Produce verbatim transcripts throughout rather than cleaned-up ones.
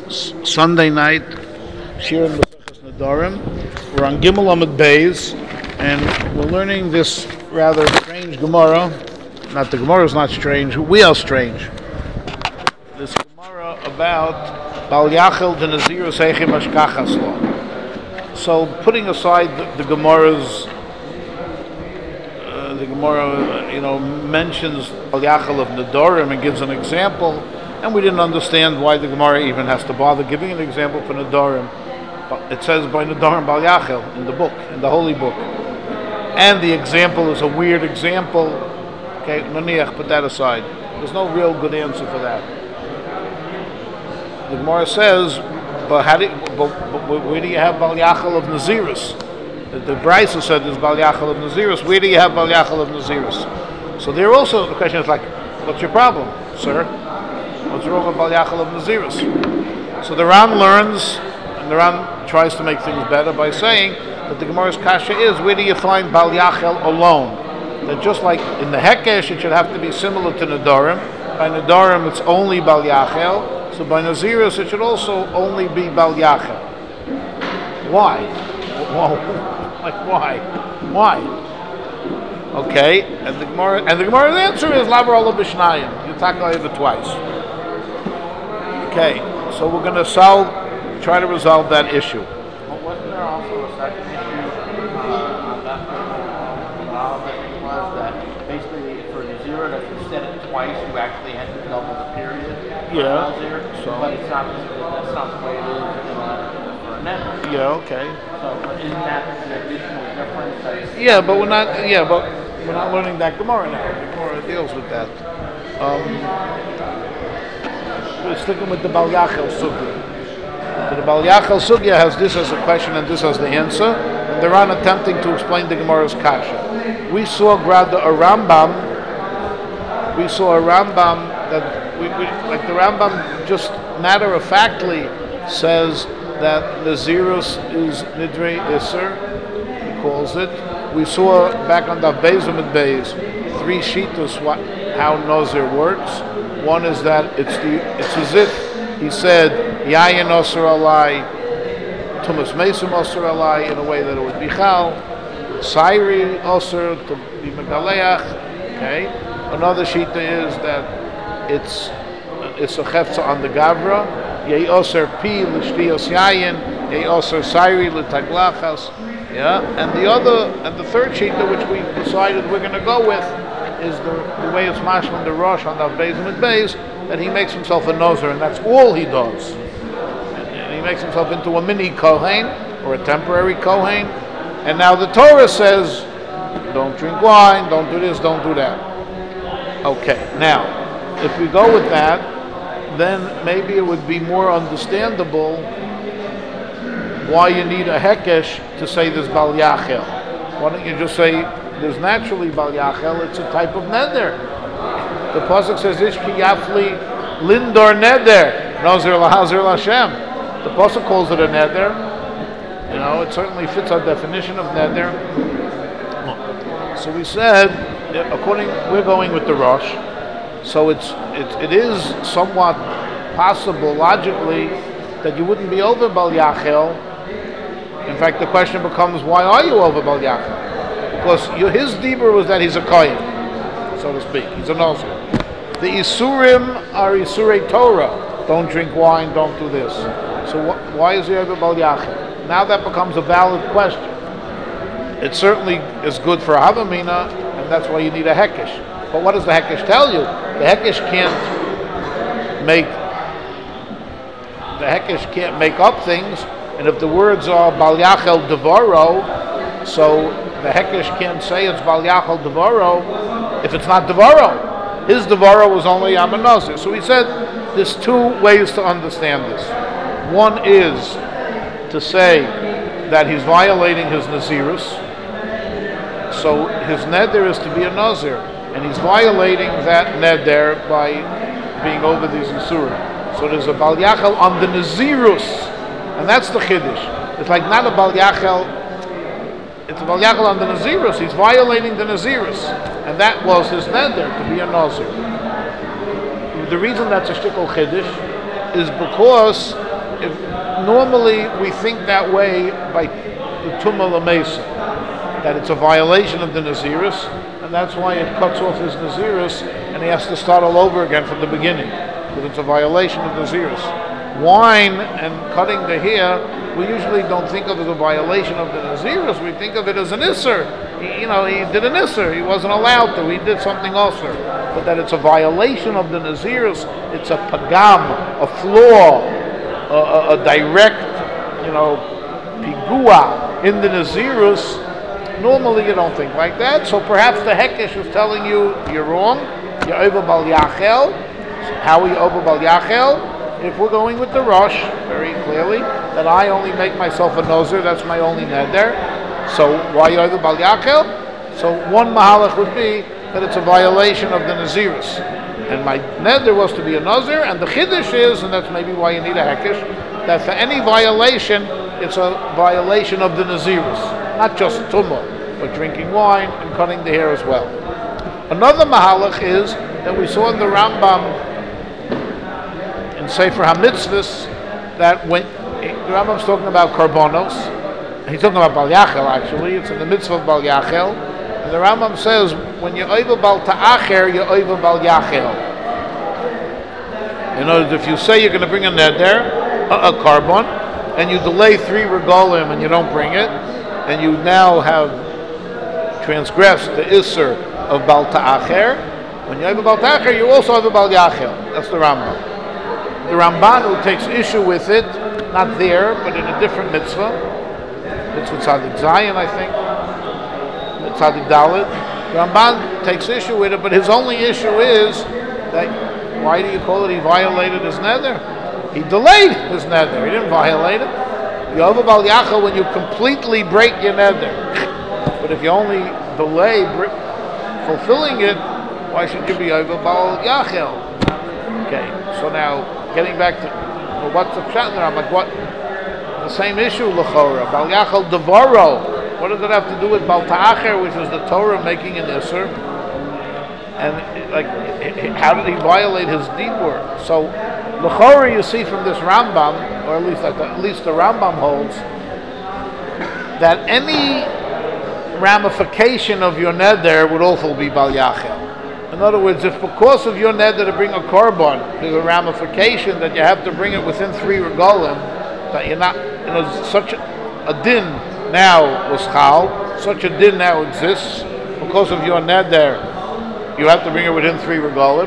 S- Sunday night, Shirim B'Sechas Nedarim. We're on Gimel Amud Beis, and we're learning this rather strange Gemara. Not the Gemara is not strange, we are strange. This Gemara about Bal Yachel de Naziru Seichim Ashkachas Lo. So, putting aside the, the Gemara's, uh, the Gemara, uh, you know, mentions Bal Yachel of Nedarim and gives an example. And we didn't understand why the Gemara even has to bother giving an example for Nedarim. It says by Nedarim Bal Yachel in the book, in the holy book. And the example is a weird example. Okay, Naniach, put that aside. There's no real good answer for that. The Gemara says, but, how do you, but, but where do you have Bal Yachel of Nazirus? The, the Brisa said there's Bal Yachel of Nazirus. Where do you have Bal Yachel of Nazirus? So there also, the question is like, what's your problem, sir? What's wrong with Bal Yachel of Nazirus? So the Ram learns, and the Ram tries to make things better by saying that the Gemara's kasha is, where do you find Bal Yachel alone? That just like in the Hekesh, it should have to be similar to Nedarim. By Nedarim, it's only Bal Yachel. So by Nazirus, it should also only be Bal Yachel. Why? Whoa. Like why? Why? Okay, and the Gemara, and the Gemara's answer is Lavar Ola B'Shnayim. You tackle it twice. Okay, so we're going to solve, try to resolve that issue. But wasn't there also a second issue uh, on that uh, that was that basically for the zero, that if you said it twice, you actually had to double the period? Yeah. Zero, So. but it's not, that's not the way it is uh, for a net. Yeah. Okay. So isn't that an additional difference? That Yeah, but we're not. Yeah, but we're not learning that Gemara now. The Gemara deals with that. Um, we're sticking with the Bal Yachel Sugya. So the Bal Yachel Sugya has this as a question and this as the answer, and they're on attempting to explain the Gemara's kasha. We saw Grada a Rambam. We saw a Rambam that we, we like the Rambam just matter of factly says that Nazirus is Nidre Isser. He calls it. We saw back on the Bezimid Beis three shitas what how Nazir works. One is that it's the it's as if he said Yayin Osir Alai, Tumas Mesim Osir Alai in a way that it would be Chal, Sairi Osir to be Megaleach. Okay. Another shita is that it's it's a chefza on the Gavra. Yei Osir Pi L'Shtiyos Yayin, Yei Osir Sairi L'Taglachas. Yeah, and the other and the third shita which we decided we're going to go with is the, the way it's mashman the Rosh on the Bezimid Beis, that he makes himself a nozer, and that's all he does. And he makes himself into a mini kohen or a temporary kohen. And now the Torah says, don't drink wine, don't do this, don't do that. Okay, now if we go with that, then maybe it would be more understandable why you need a hekesh to say this Bal Yachel. Why don't you just say there's naturally Bal Yachel, it's a type of neder. The pasuk says Ishki Yafli Lindor Neder Nazir Lahazir Lashem. The pasuk calls it a neder. You know, it certainly fits our definition of neder. So we said, according we're going with the Rosh. So it's it, it is somewhat possible logically that you wouldn't be over Bal Yachel. In fact, the question becomes, why are you over Bal Yachel? Because you, his dibur was that he's a kohen, so to speak. He's a nazir. The isurim are isurei Torah. Don't drink wine. Don't do this. So wh- why is he over Bal Yachel? Now that becomes a valid question. It certainly is good for Havamina, and that's why you need a hekesh. But what does the hekesh tell you? The hekesh can't make the hekesh can't make up things. And if the words are Bal Yachel Devaro, so the Hekesh can't say it's Bal Yachel Devaro if it's not Devaro. His Devaro was only Yam Nazir. So he said there's two ways to understand this. One is to say that he's violating his Nazirus. So his neder is to be a Nazir, and he's violating that neder by being over these Isurim. So there's a Bal Yachel on the Nazirus. And that's the Chiddush. It's like not a Bal Yachel, it's a Bal Yachel on the Nazirus. He's violating the Nazirus. And that was his neder, to be a Nazir. The reason that's a shtickle Chiddush is because if normally we think that way by the Tumah Lamesa, that it's a violation of the Nazirus, and that's why it cuts off his Nazirus, and he has to start all over again from the beginning, because it's a violation of Nazirus. Wine and cutting the hair, we usually don't think of as a violation of the Nazirus, we think of it as an Isser. He, you know, he did an Isser, he wasn't allowed to, he did something also. But that it's a violation of the Nazirus, it's a pagam, a flaw, a, a, a direct, you know, pigua in the Nazirus. Normally you don't think like that, so perhaps the Hekesh is telling you you're wrong, you're over Bal Yachel. How are you over Bal Yachel? If we're going with the Rosh, very clearly, that I only make myself a Nozer, that's my only neder. So why over Bal Yachel? So one Mahalach would be that it's a violation of the Nazirus. And my neder was to be a Nozer, and the Chiddush is, and that's maybe why you need a Hekesh, that for any violation, it's a violation of the Nazirus. Not just Tumah, but drinking wine and cutting the hair as well. Another Mahalach is that we saw in the Rambam in Sefer HaMitzvahs that when the Rambam's talking about Karbonos, he's talking about Bal Yachel actually, it's in the mitzvah of Bal Yachel, and the Rambam says when you're over Bal Ta'acher, you're over Bal Yachel. In other words, if you say you're going to bring a neder, a, a carbon, and you delay three regolim and you don't bring it, and you now have transgressed the Isser of Bal Ta'acher, when you have a Bal Ta'acher, you also have a Bal Yachel. That's the Rambam. The Ramban, who takes issue with it, not there, but in a different mitzvah, mitzvah Tzadik Zayin, I think, Tzadik Dalet, the Ramban takes issue with it, but his only issue is that, why do you call it he violated his nether? He delayed his nether, he didn't violate it. You have a Bal Yachel when you completely break your nether. But if you only delay fulfilling it, why should you be over Bal Yachel? Okay, so now getting back to well, what's the pshat there? I'm like, what? The same issue, l'chora. Bal Yachel devaro. What does it have to do with Bal Ta'acher, which is the Torah making an Isser? And like, how did he violate his dibur? So, l'chora, you see from this Rambam, or at least at least the Rambam holds, that any ramification of your neder would also be Bal Yachel. In other words, if because of your neder to bring a korban, there's a ramification that you have to bring it within three regalim, that you're not, you know, such a, a din now was chal, such a din now exists, because of your neder, you have to bring it within three regalim.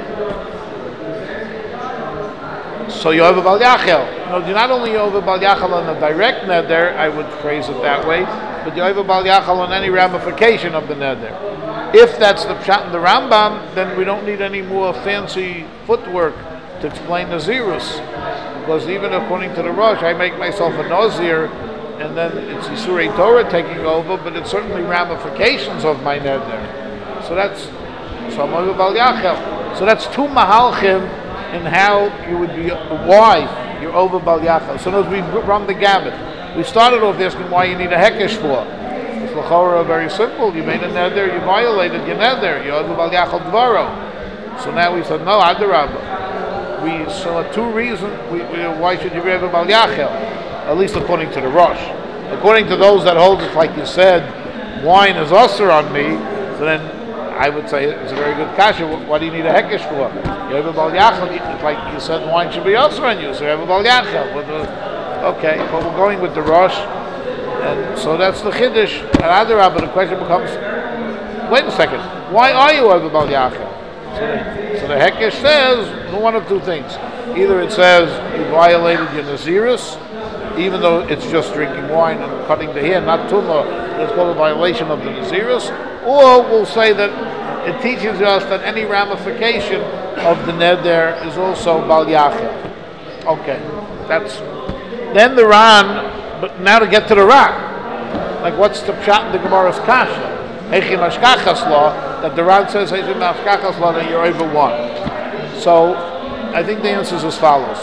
So you have a Bal Yachel. No, you're not only over Bal Yachel on the direct neder, I would phrase it that way, but you have a Bal Yachel on any ramification of the neder. If that's the pshat in the Rambam, then we don't need any more fancy footwork to explain Nazirus. Because even according to the Rosh, I make myself a Nazir, and then it's Yisurei Torah taking over, but it's certainly ramifications of my neder. So that's so I'm over Bal Yachel. So that's two mahalchim in how you would be, why you're over Bal Yachel. So as we run the gamut, we started off asking why you need a hekesh for. It's l'chora very simple. You made a neder, you violated your neder. You're over Bal Yachel dvaro. So now we said no, adarabah. We saw two reasons. We, we, why should you be over Bal Yachel? At least according to the Rosh. According to those that hold it, like you said, wine is usher on me. So then I would say it's a very good kasha. What do you need a hekesh for? You have a Bal Yachel. It's like you said, wine should be usher on you. So you have a Bal Yachel. Okay, but we're going with the Rosh. And so that's the Chiddush. And Adarabah, the question becomes, wait a second, why are you over Bal Yachel? So the, so the Hekesh says one of two things. Either it says you violated your Nazirus, even though it's just drinking wine and cutting the hair, not tumah, it's called a violation of the Nazirus, or we'll say that it teaches us that any ramification of the neder is also Bal Yachel. Okay, that's, then the Ran, but now to get to the Ran, like what's the pshat in the Gemara's kasha? Hechim Ashkachas law, that the Ran says Hechim Ashkachas law that you're over one. So I think the answer is as follows.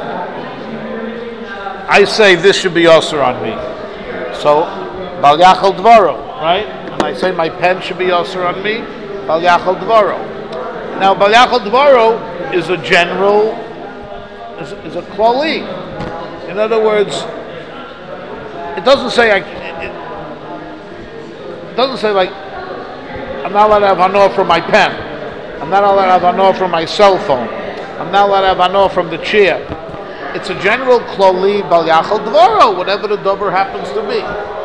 I say this should be osir on me. So Bal Yachel Dvaro, right? And I say my pen should be osir on me, Bal Yachel Dvaro. Now Bal Yachel Dvaro is a general, is, is a klali. In other words, it doesn't say I. It, it doesn't say like I'm not allowed to have hanor from my pen. I'm not allowed to have hanor from my cell phone. I'm not allowed to have hanor from the chair. It's a general kloli bal yachal dvaro, whatever the dover happens to be.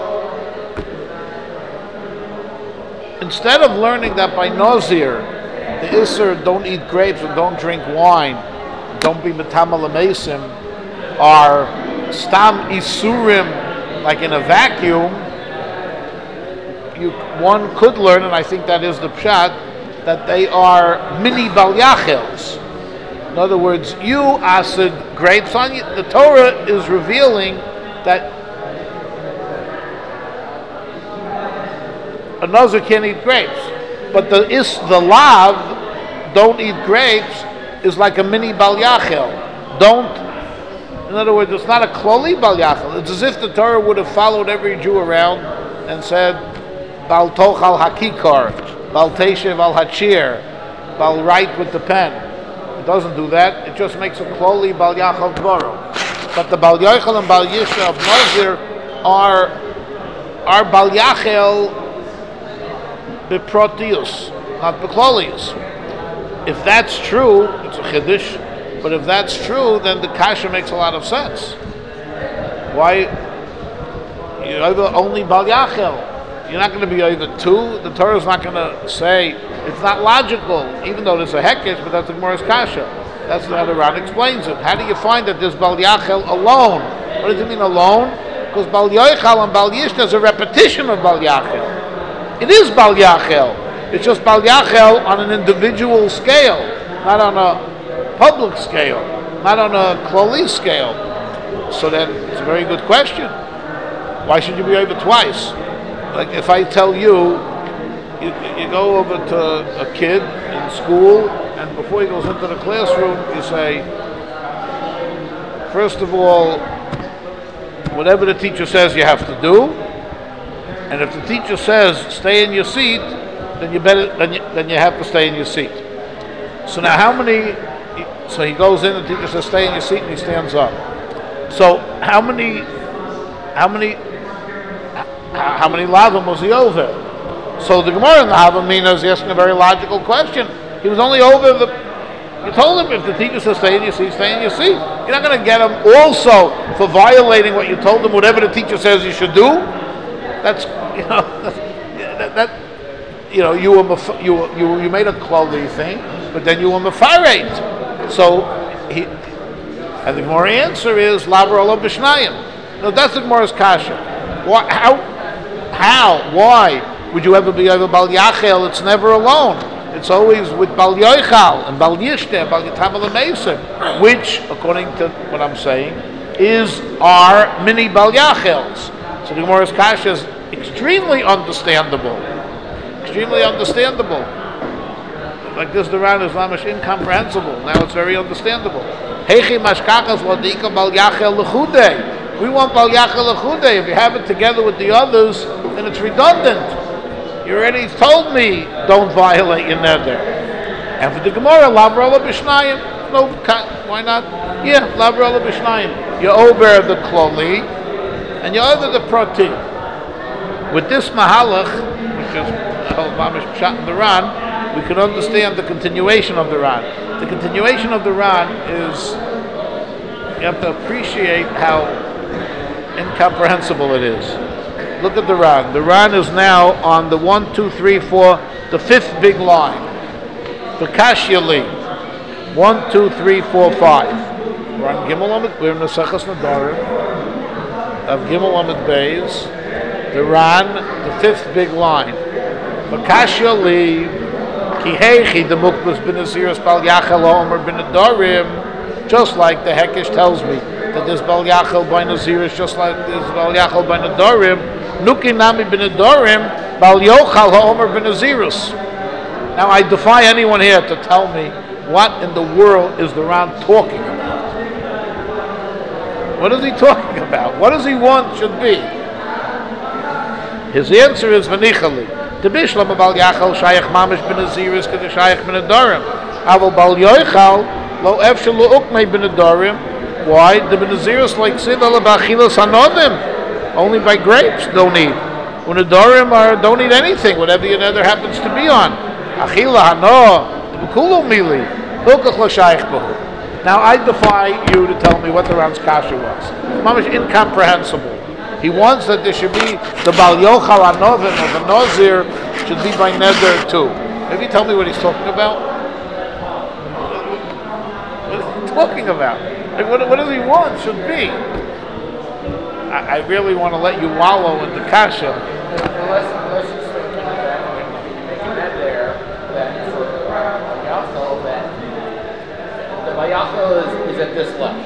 Instead of learning that by Nazir, the Isser don't eat grapes and don't drink wine, don't be metamal amesim, are stam isurim, like in a vacuum, you, one could learn, and I think that is the pshat, that they are mini bal yachels. In other words, you acid grapes on you. The Torah is revealing that a Nazir can't eat grapes, but the is the lav don't eat grapes is like a mini bal yachel. Don't. In other words, it's not a kloli bal yachel. It's as if the Torah would have followed every Jew around and said bal tochal hakikar, bal teshev al hachir, bal write with the pen. It doesn't do that. It just makes a kloli bal yachel dvaro. But the bal yachel and bal yisha of Nazir are are bal yachel beprotius, not beklolius. If that's true, it's a chiddush. But if that's true, then the kasha makes a lot of sense. Why? You're either only bal yachel. You're not going to be either two. The Torah is not going to say it's not logical, even though there's a hekesh, but that's the Gemara's kasha. That's how the Ran explains it. How do you find that there's bal yachel alone? What does it mean alone? Because bal yochal and bal yishta is a repetition of bal yachel. It is bal yachel. It's just bal yachel on an individual scale, not on a public scale, not on a kloli scale. So then it's a very good question. Why should you be over twice? Like if I tell you, you, you go over to a kid in school, and before he goes into the classroom, you say, first of all, whatever the teacher says you have to do, and if the teacher says stay in your seat, then you better then you, then you have to stay in your seat. So now how many? So he goes in, the teacher says stay in your seat, and he stands up. So how many? How many? How many lavim was he over? So the Gemara in the Havamina is asking a very logical question. He was only over the. You told him if the teacher says stay in your seat, stay in your seat. You're not going to get him also for violating what you told him. Whatever the teacher says you should do. That's you know that, that you know you were you you you made a kloli thing, but then you were mefareit. So he and the Gemara answer is lavar olam b'shnayim. No, that's the Gemara's kasha. Why? How? How? Why would you ever be over bal yachel? It's never alone. It's always with bal yochal and bal yishte and bal yitam al, which, according to what I'm saying, is our mini bal yachels. So the Gemara's kasha is extremely understandable. Extremely understandable. Like this, the Ran is mamish incomprehensible. Now it's very understandable. Heichi mashkachas ladika bal yachel lechudei. We want bal yachel lechudei. If you have it together with the others, then it's redundant. You already told me don't violate your neder. And for the Gemara, lavrola b'shnayim. No, why not? Yeah, lavrola b'shnayim. You over the kloli, and you over the proti. With this mahalach, which is mamish pshat in the Ran, we can understand the continuation of the Ran. The continuation of the Ran is you have to appreciate how incomprehensible it is. Look at the Ran. The Ran is now on the one, two, three, four, the fifth big line. The Kashyali. One, two, three, four, five. We're on Gimel Amid. We're in the Sechas Nadarim of Gimel Amid Beis. The Ran, the fifth big line. The Kashyali. Kihechi the Mukbas bin Aziris Bal Yachel Omer bin Adorim. Just like the Hekesh tells me that there's Bal Yachel by Naziris, just like there's Bal Yachel by Nadorim. Nuki Nami bin Adorim, Bal Yochal Omer bin Naziris. Now I defy anyone here to tell me what in the world is the Ran talking about. What is he talking about? What does he want should be? His answer is V'nichali. The Bishlam Bal Yachal Shayach Mamish bin Naziris K'the Shayach bin Adorim. Aval Bal Yochal Lo Efshel Lo Ukmei bin Adorim Why? The Naziris like Sidal Bachilas Hanodim. Only by grapes don't eat. Unadorim are don't eat anything, whatever your nether happens to be on. Achila Hano, Bukulo Mili, Hilkach L'Shaych Bahu. Now I defy you to tell me what the Ran's Kasha was. Mamish incomprehensible. He wants that there should be the Bal Yochal Hanovim or the Nazir should be by nether too. Maybe tell me what he's talking about. What is he talking about? Like what, what does he want should be? I, I really want to let you wallow in the kasha. Unless, unless you're thinking that making that there, that for Bayachal, that the Bayachal is, is at this level.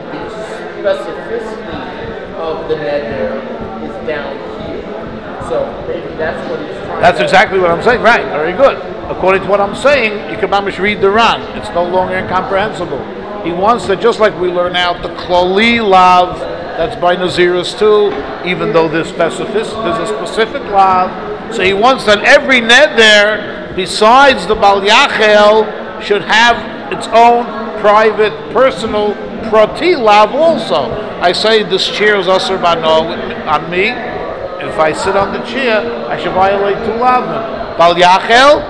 The specificity of the neder is down here. So maybe that's what he's trying That's to exactly what I'm saying. Right, very good. According to what I'm saying, you can mamish read the Ran. It's no longer incomprehensible. He wants that, just like we learn out the Klali Lav, that's by Naziris too, even though there's specific, there's a specific Lav. So he wants that every neder, besides the Bal Yachel, should have its own private, personal, prati Lav also. I say this chair is Asr Bano on me. If I sit on the chair, I should violate two Lavim. Bal Yachel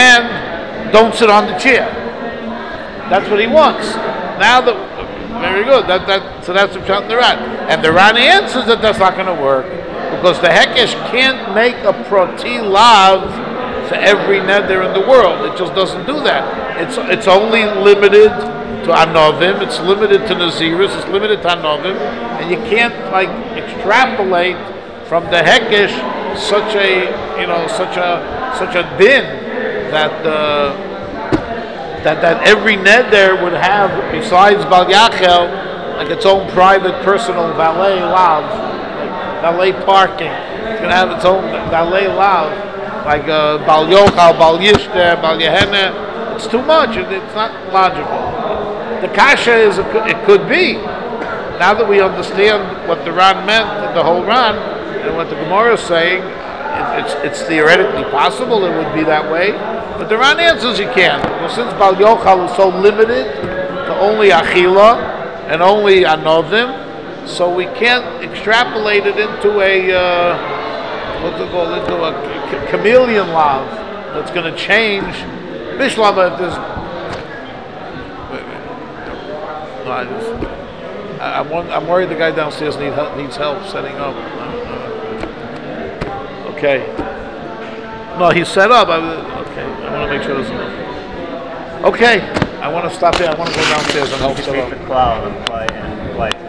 and don't sit on the chair. That's what he wants. Now that, very good. That that so that's the Pshat in the Ran. And the Ran answers that that's not going to work because the Hekesh can't make a proti lav for every neder in the world. It just doesn't do that. It's it's only limited to Anovim. It's limited to Naziris. It's limited to Anovim, and you can't like extrapolate from the Hekesh such a you know such a such a din that. Uh, That, that every neder would have, besides Bal Yachel, like its own private, personal valet lav, like valet parking. It's going to have its own valet lav, like uh, Bal Yochal, Bal Yishter, Bal Yehene. It's too much. It, it's not logical. The kasha is, a, it could be. Now that we understand what the Ran meant, the whole Ran, and what the Gemara is saying, it, it's, it's theoretically possible it would be that way. But the Ran answers you can. Well, since Bal Yochal is so limited to only Achila and only Anodim, so we can't extrapolate it into a uh, what's it called? Into a ch- chameleon lav that's going to change. Bishlama, if there's wait, wait. No, I just I, I'm one, I'm worried the guy downstairs need help, needs help setting up. Okay. No, he's set up. I, okay, I want to make sure there's enough. Okay, I want to stop here. I want to go downstairs and help set up. The cloud and play and play.